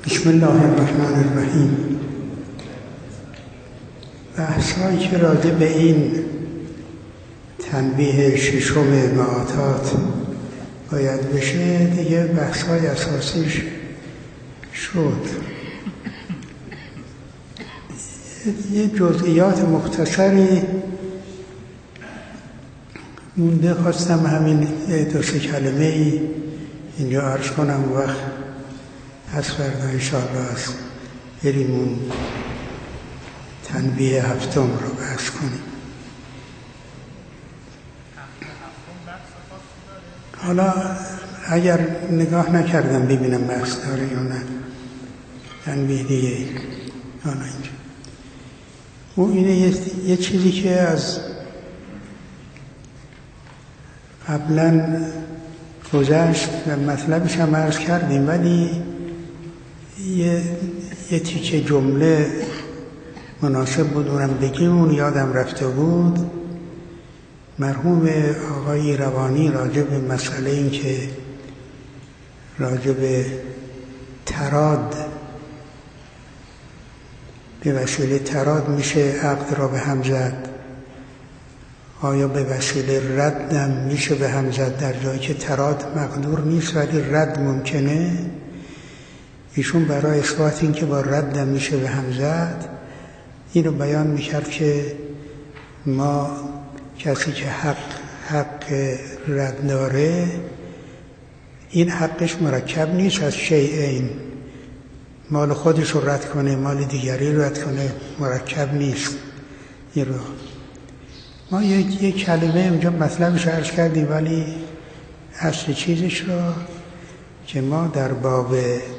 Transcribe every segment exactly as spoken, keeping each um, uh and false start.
بسم الله الرحمن الرحیم. بحثایی که راجع به این تنبیه ششم معاطات باید بشه دیگه بحثای اساسیش شد. یه جزئیات مختصری مونده، خواستم همین دو سه کلمه ای اینجا عرض کنم، وقت پس فردا انشاءالله هست بریم اون تنبیه هفتم رو بحث کنیم. حالا اگر نگاه نکردم ببینم بحث داره یا نه، تنبیه دیگه حالا اینجا او اینه یه, یه چیزی که از قبلا گذشت و مطلبش هم عرض کردیم، ولی یه, یه تیکه جمله مناسب بود اونم بگیم، اون یادم رفته بود. مرحوم آقای روانی راجع به مسئله این که راجع به تراد، به وسیله تراد میشه عقد را به هم زد، آیا به وسیله ردم میشه به هم زد در جایی که تراد مقدور نیست ولی رد ممکنه؟ ایشون برای اثبات این که با ردم میشه به هم زد اینو بیان میکرد که ما کسی که حق حق رد داره، این حقش مرکب نیست از شیئین، مال خودش رو رد کنه مال دیگری رد کنه، مرکب نیست. این رو ما یک یک کلمه اونجا مطلبش عرض کردیم، ولی اصل چیزش رو که ما در باب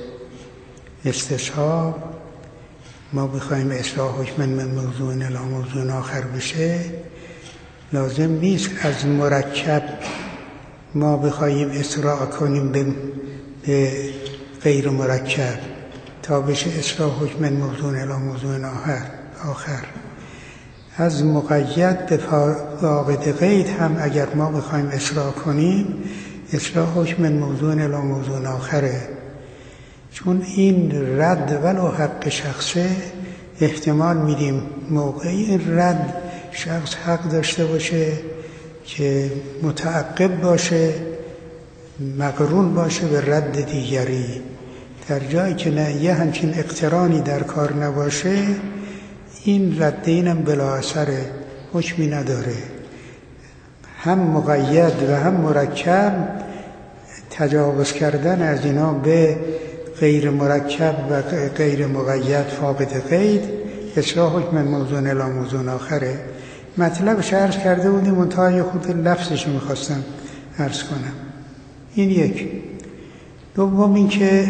استصحاب ما بخوایم اصلاح حکم من موضوع الی موضوع آخر بشه، لازم نیست از مرکب ما بخوایم اصلاح کنیم به, به غیر مرکب تا بشه اصلاح حکم من موضوع الی موضوع آخر. آخر از مقید به فاقد قید هم اگر ما بخوایم اصلاح کنیم، اصلاح حکم من موضوع الی موضوع آخره، چون این رد ولو حق شخصه احتمال میدیم موقعی این رد شخص حق داشته باشه که متعقب باشه، مقرون باشه به رد دیگری، در جایی که نه یه همچین اقترانی در کار نباشه این رد اینم بلا اثره، حکمی نداره. هم مقید و هم مرکب تجاوز کردن از اینا به غیر مرکب و غیر مقید فاقد قید اصلاح حکم موضوع الی موضوع آخره. مطلبش عرض کرده بودیم، منتهای خود لفظش میخواستم عرض کنم. این یک. دوم این که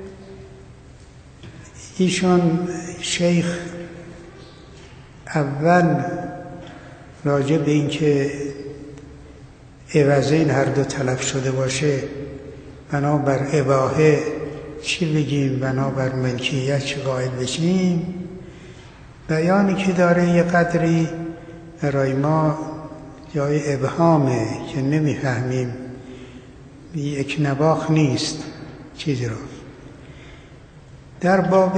ایشان شیخ اول راجع به این که عوضین هر دو تلف شده باشه بنابر اباحه چی بگیم، بنابر ملکیت چی قائل بشیم، بیانی که داره یه قدری برای ما جای ابهامه که نمیفهمیم، یک نواخ نیست چیزی رو. در باب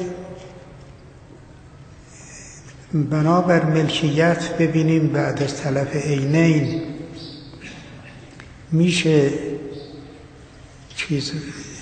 بنابر ملکیت ببینیم بعد از تلف عینین میشه چیز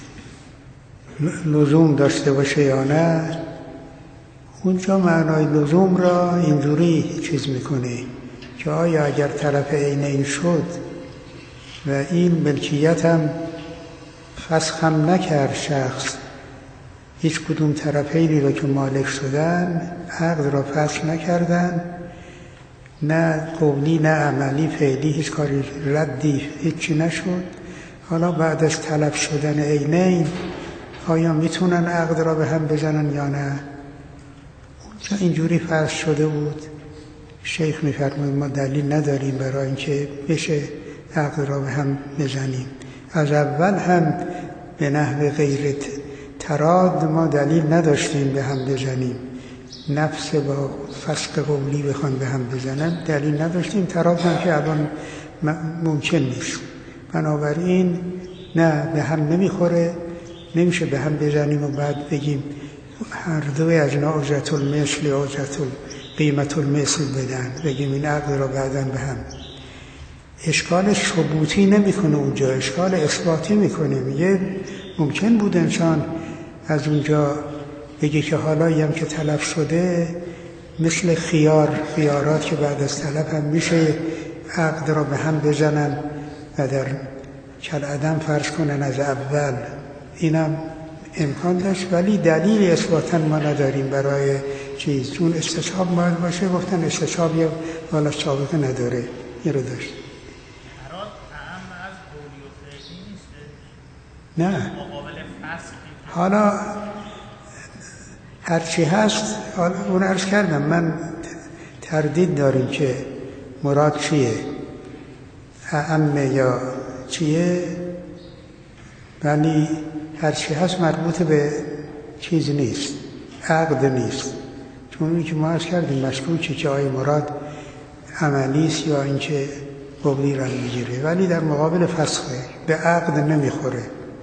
لزوم داشته باشه یا نه. اونجا معنای لزوم را اینجوری چیز میکنه که آیا اگر طرف عینین شد و این ملکیت هم فسخ هم نکرد شخص، هیچ کدوم طرفینی را که مالک شدن عقد را فسخ نکردن، نه قولی نه عملی فعلی هیچ کاری ردی هیچی نشد، حالا بعد از تلف شدن عینین آیا میتونن عقد را به هم بزنن یا نه؟ اونجا اینجوری فرض شده بود. شیخ میفرماید ما دلیل نداریم برای اینکه بشه عقد را به هم بزنیم. از اول هم به نحو غیر تراد ما دلیل نداشتیم به هم بزنیم، نفس با فسق قولی بخوان به هم بزنن دلیل نداشتیم، تراد هم که الان ممکن نیست. بنابراین نه به هم نمیخوره، نمیشه به هم بزنیم و بعد بگیم هر دوی از اینا اجرت المثل یا اجرت قیمت المثل بدن، بگیم این عقد را بعداً به هم. اشکال ثبوتی نمیکنه اونجا، اشکال اثباتی میکنه. میگه ممکن بود انسان از اونجا بگه که حالا هم که تلف شده مثل خیار خیارات که بعد از تلف هم میشه عقد را به هم بزنن و در کالعدم فرض کنن از اول، اینم امکان داشت. ولی دلیل اثباتاً ما نداریم برای چیز، چون استصحاب باید باشه. گفتن استصحاب یا والا سابقه نداره، این رو داشت. نه حالا هرچی هست، حالا اون عرض کردم من تردید داریم که مراد چیه، اعم یا چیه، ولی هرچی هست مربوط به چیز نیست، عقد نیست. چون اونی که ما عرض کردیم مشکوکه که آیا مراد عملیست یا اینکه قبلی را میگیره، ولی در مقابل فسخه به عقد نمیخوره.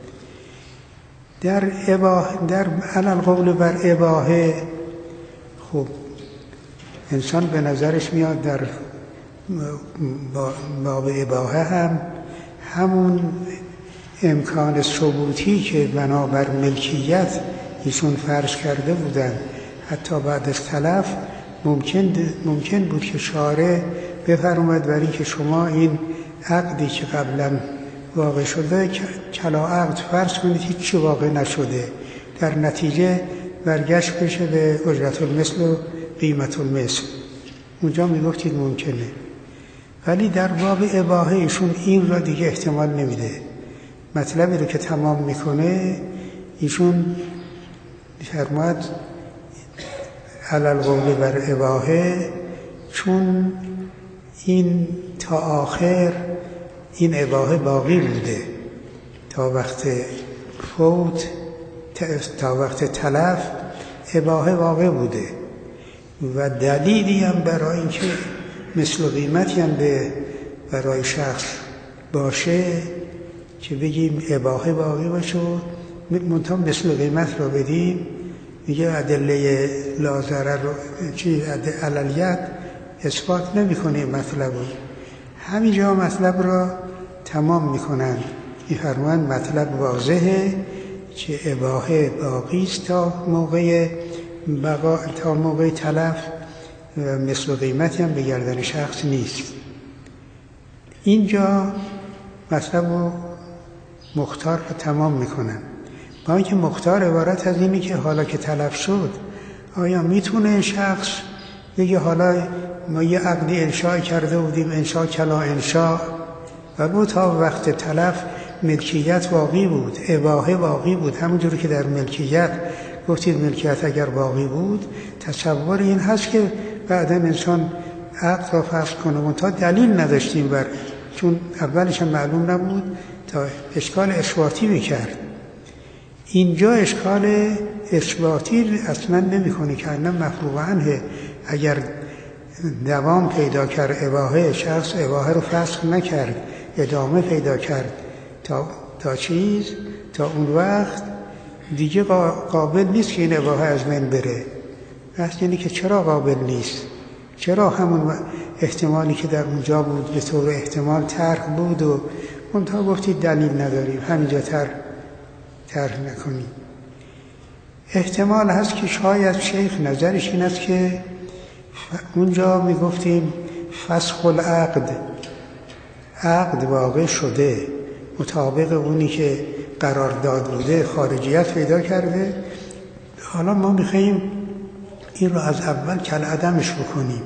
در اباحه، در علل قول بر اباحه، خب انسان به نظرش میاد در باب اباحه هم همون امکان ثبوتی که بنابر ملکیت ایشون فرض کرده بودن حتی بعد از تلف، ممکن ممکن بود که شارع بفرماید برای که شما این عقدی که قبلا واقع شده کلا عقد فرض کنید هیچی واقع نشده، در نتیجه برگشت بشه به اجرت المثل و قیمت المثل. اونجا میگفتید ممکنه، ولی در باب اباحه ایشون این را دیگه احتمال نمیده. مطلبی رو که تمام میکنه ایشون فرماید علل قول بر اباحه، چون این تا آخر این اباحه باقی بوده تا وقت فوت، تا وقت تلف اباحه واقع بوده و دلیلی هم برای اینکه مثل قیمتی هم به برای شخص باشه که بگیم اباحه باقی باشه و منتها مثل قیمت رو بدیم. میگه ادله لازره رو چی علیت اثبات نمی‌کنه مطلب رو، همینجا مطلب را تمام میکنن. می‌فرمایند مطلب واضحه که اباحه باقی است تا موقع بقا، تا موقع تلف و مثل قیمتی هم به گردن شخص نیست. اینجا مطلب رو مختار رو تمام میکنن، با اینکه مختار عبارت از اینی که حالا که تلف شد آیا میتونه شخص بگه حالا ما یه عقدی انشاء کرده بودیم، انشاء کلا انشاء، و تا وقت تلف ملکیت باقی بود، اباحه باقی بود. همونجوری که در ملکیت گفتید ملکیت اگر باقی بود، تصور این هست که بعدا انسان عقد را فسخ کنه، منتها دلیل نداشتیم بر، چون اولش هم معلوم نبود، تا اشکال اثباتی میکرد. اینجا اشکال اثباتی اصلا نمیکنه که انم مفروغ عنه. اگر دوام پیدا کرد اباحه، شخص اباحه رو فسخ نکرد، ادامه پیدا کرد تا تا چیز تا اون وقت دیگه قابل نیست که این اباحه از من بره. بس یعنی که چرا قابل نیست؟ چرا همون احتمالی که در اونجا بود به طور احتمال طرح بود و منتها گفتید دلیل نداریم، همینجا طرح طرح نکنیم. احتمال هست که شاید شیخ نظرش این است که اونجا میگفتیم فسخ العقد، عقد واقع شده مطابق اونی که قرارداد بوده، خارجیت پیدا کرده، حالا ما میخواییم این رو از اول کالعدمش بکنیم.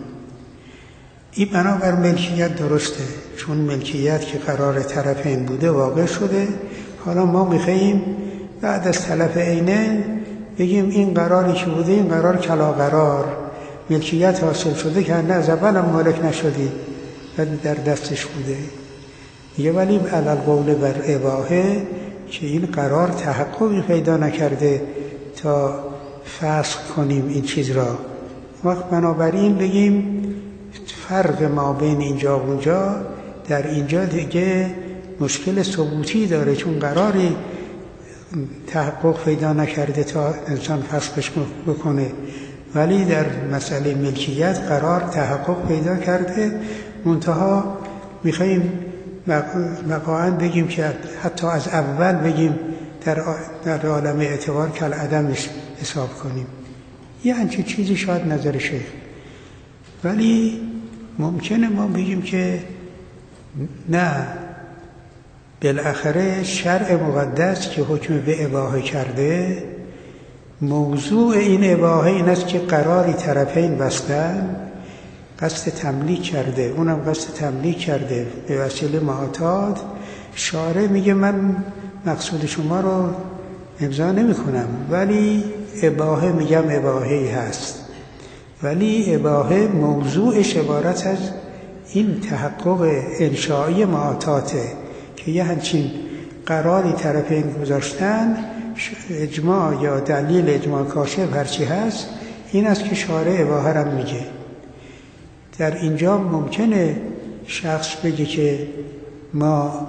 این بنابر ملکیت درسته، چون ملکیت که قرار طرفین بوده واقع شده، حالا ما میخواییم بعد از تلف عینه بگیم این قراری که بوده این قرار کلا قرار، ملکیت حاصل شده که نه از اول هم مالک نشدی ولی در دستش بوده. یه ولی علل قول بر اباحه که این قرار تحققی پیدا نکرده تا فسخ کنیم این چیز را. وقت بنابراین بگیم فرق ما بین اینجا و اونجا، در اینجا دیگه مشکل ثبوتی داره، چون قراری تحقق پیدا نکرده تا انسان فسخش بکنه، ولی در مسئله ملکیت قرار تحقق پیدا کرده. منتها میخواییم واقعا بگیم که حتی از اول بگیم در در عالم اعتبار کل عدم حساب کنیم. یه همچین چیزی شاید نظر شیخ، ولی ممکنه ما بگیم که نه، بالاخره شرع مقدس که حکم به اباحه کرده، موضوع این اباحه این است که قراری طرفین بستن، قصد تملیک کرده، اونم قصد تملیک کرده به وسیله معتاد. شارع میگه من مقصود شما رو امضا نمی کنم، ولی اباحه میگم اباحه‌ای هست، ولی اباحه موضوعش عبارت از این تحقق انشایی معتاته که یه همچین قراری طرفین گذاشتن. اجماع یا دلیل اجماع کاشف هرچی هست این است که شارع اباحه را میگه. در اینجا ممکنه شخص بگه که ما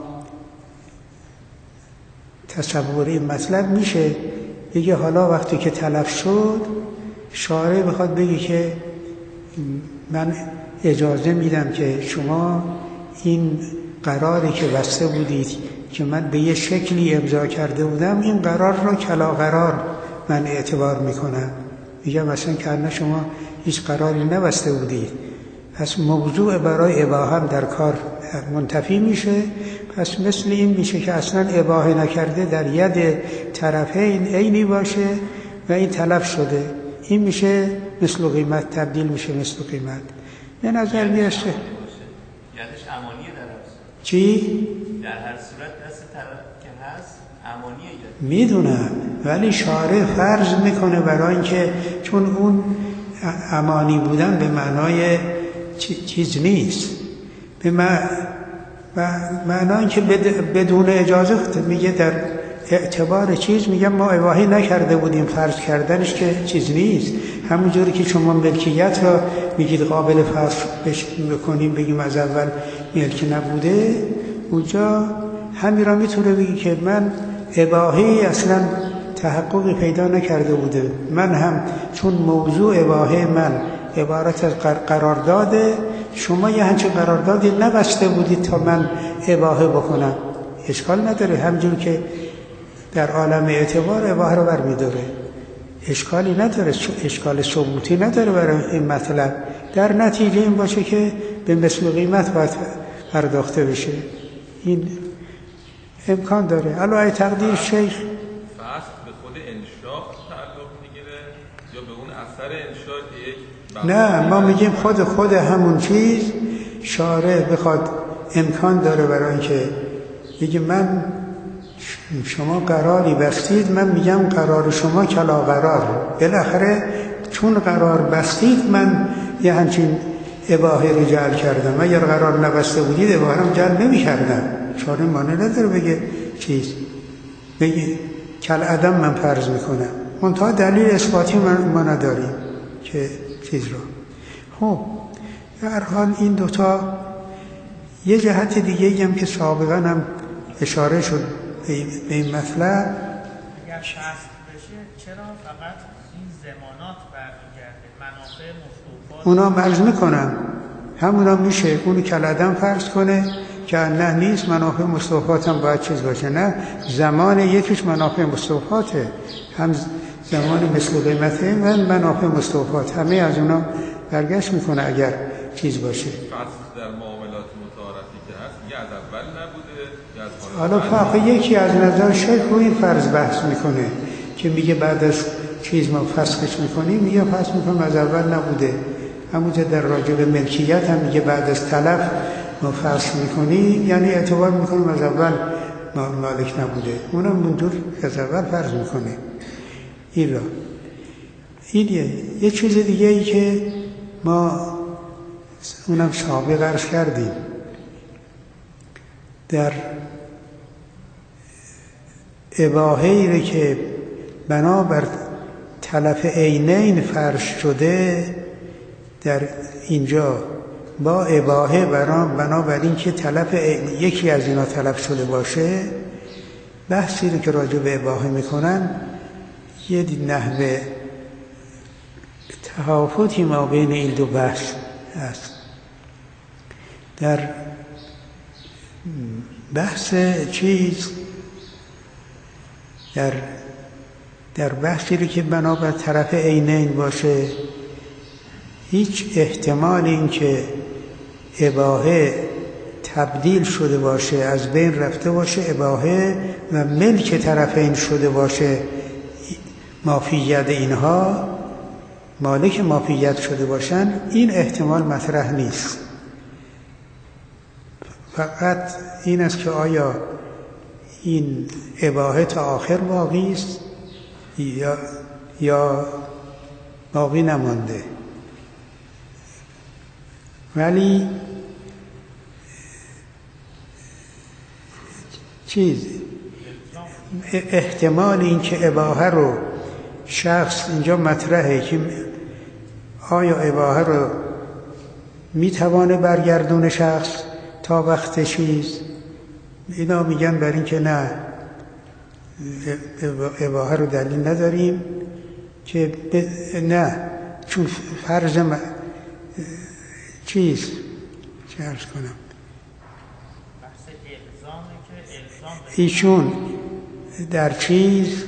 تصور این مطلب میشه، بگه حالا وقتی که تلف شد شارع بخواد بگه که من اجازه میدم که شما این قراری که بسته بودید که من به یه شکلی امضا کرده بودم، این قرار را کلا قرار من اعتبار میکنم. میگم مثلا که شما هیچ قراری نبسته بودید، پس موضوع برای اباحه هم در کار منتفی میشه. پس مثل این میشه که اصلا اباحه نکرده، در ید طرفین عینی باشه و این تلف شده، این میشه مثل قیمت، تبدیل میشه مثل قیمت. به نظر میرسه یعنیش امانیه در هست. چی؟ در هر صورت دست طرف که هست امانیه یاد میدونم، ولی شارع فرض میکنه برای اینکه چون اون امانی بودن به معنای چیز نیست، به معنای اینکه بدون اجازه میگه در اعتبار چیز میگم ما اباحه نکرده بودیم، فرض کردنش که چیز نیست. همونجوری که شما ملکیت را میگید قابل فرض بکنیم، بگیم از اول ملک نبوده، اونجا همین را میتونه بگی که من اباحه اصلا تحققی پیدا نکرده بوده، من هم چون موضوع اباحه من عبارت از قرارداده، شما یه همچین قراردادی نبسته بودید تا من اباحه بکنم، اشکال نداره. همجور که در عالم اعتبار اباحه رو برمیداره، اشکالی نداره، اشکال ثبوتی نداره برای این مطلب. در نتیجه این باشه که به مثل قیمت باید پرداخته بشه، این امکان داره. علاوه تقدیر شیخ فصل به خود انشاء تعلق میگیره یا به اون اثر انشاء یک؟ نه، ما میگیم خود خود همون چیز شارع بخواد امکان داره برای اینکه بگیم من شما قراری بستید، من میگم قرار شما کلا قرار، بالاخره چون قرار بستید من یه همچین اباحه رو جعل کردم، اگر قرار نبسته بودید اباحه رو جعل نمی کردم. شارع مانع نداره بگه چیز، بگه کل عدم من فرض میکنم، منتها دلیل اثباتی ما نداریم که چیز رو. خب در حال این دوتا یه جهت دیگه هم که سابقا هم اشاره شد به این مطلب، اگر شست بشه چرا فقط این زمانات برمیگرده، منافع مستوفات اونا مرز میکنم، همونا میشه اونو کل عدم فرض کنه که نه نیست، منافع مستوفات هم باید چیز باشه، نه زمان یکیش منافع مستوفاته، هم زمان مثل قیمته من منافع مستوفات، همه از اونا برگشت میکنه اگر چیز باشه. فصل در معاملات متعارفی که هست یه از اول نبوده یا از حالا فقط یکی از نظر شیخ رو این فرض بحث میکنه که میگه بعد از چیز ما فسخش میکنیم، میگه فسخ میکنیم از اول نبوده. همونجا در راجع به ملکیت هم میگه بعد از تلف ما فسخ میکنیم، یعنی اعتبار میکنیم از اول مالک نبوده، اونم منظور از اول فرض میکنه. این را این یه, یه چیز دیگه ای که ما اونم سابق عرض کردیم، در اباحه‌ای که بنابر تلف عینین فرض شده، در اینجا با اباحه بنابر این که تلف یکی از اینا تلف شده باشه، بحثی رو که راجع به اباحه میکنن یه نحوه تفاوتی ما بین این دو بحث هست. در بحث چیز در در بحثی رو که بنا بر طرف عینین باشه، هیچ احتمال این که اباحه تبدیل شده باشه، از بین رفته باشه اباحه و ملک طرفین شده باشه، مافیت اینها مالک مافیت شده باشن، این احتمال مطرح نیست. فقط این است که آیا این اباحه تا آخر باقی است یا یا باقی نمانده. ولی چیز احتمال این که اباحه رو شخص اینجا مطرحه که آیا اباحه رو میتوانه برگردونه شخص تا وقت چیز، اینا میگن بر این که نه، اباحه رو دلیل نداریم که ب... نه چون فرض م... چیز چه عرض کنم ایشون در چیز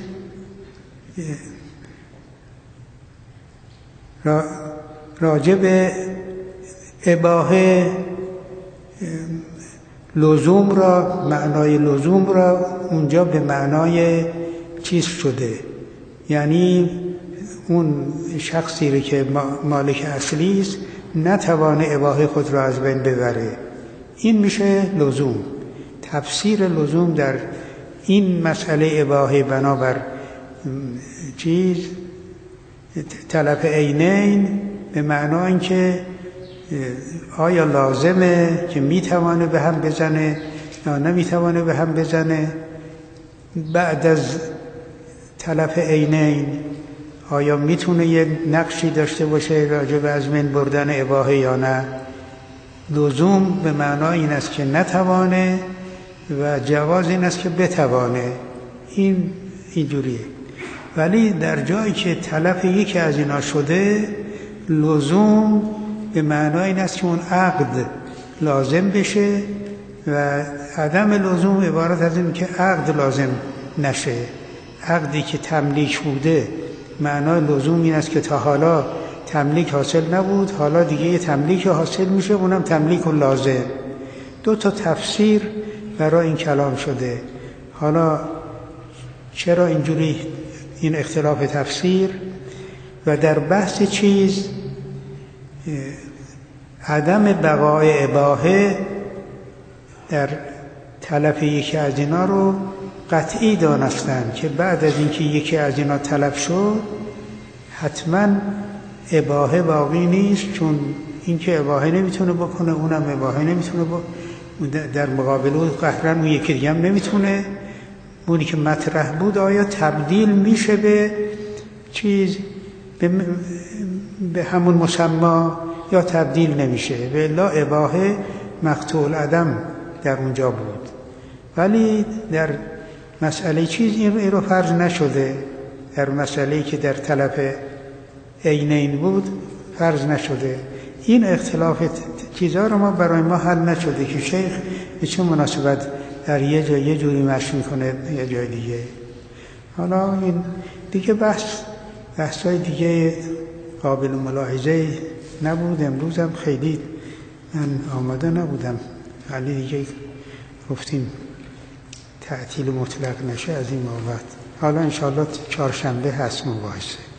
را راجع به اباحه لزوم را، معنای لزوم را اونجا به معنای چیز شده، یعنی اون شخصی رو که مالک اصلی است نتوانه اباحه خود را از بین ببره، این میشه لزوم. تفسیر لزوم در این مسئله اباحه بنابر چیز تلف عینین به معنای اینکه آیا لازمه که میتوانه به هم بزنه یا نمیتوانه به هم بزنه بعد از تلف عینین، آیا میتونه یه نقشی داشته باشه راجع به از بین بردن اباحه یا نه. لزوم به معنای این است که نتوانه و جواز این است که بتوانه، این اینجوریه. ولی در جایی که تلف یکی از اینا شده، لزوم به معنای این است که اون عقد لازم بشه و عدم لزوم عبارت از این که عقد لازم نشه. عقدی که تملیک بوده، معنای لزوم این است که تا حالا تملیک حاصل نبود، حالا دیگه یه تملیک حاصل میشه، اونم تملیک و لازم. دو تا تفسیر برای این کلام شده. حالا چرا اینجوری این اختلاف تفسیر؟ و در بحث چیز عدم بقای اباحه در تلف یکی از اینا رو قطعی دانستن که بعد از اینکه یکی از اینا تلف شد حتما اباحه باقی نیست، چون اینکه اباحه نمیتونه بکنه اونم اباحه نمیتونه بکنه، در مقابل اون قهرن اون یکی دیگه هم نمیتونه. اونی که مطرح بود آیا تبدیل میشه به چیز به, به همون مسمى یا تبدیل نمیشه، و الا اباحه مقطوع عدم در اونجا بود. ولی در مسئله چیز این رو فرض نشده، در مسئله‌ای که در تلف عینین بود فرض نشده. این اختلاف چیزها رو ما برای ما حل نشده که شیخ به چه مناسبت در یه جای یه جوری مشی میکنه یه جای دیگه. حالا این دیگه بحث بحثای دیگه قابل ملاحظه نبود. امروز هم خیلی من آماده نبودم، ولی دیگه گفتیم تعطیل مطلق نشه از این بابت. حالا انشاءالله چهارشنبه هست مباحثه.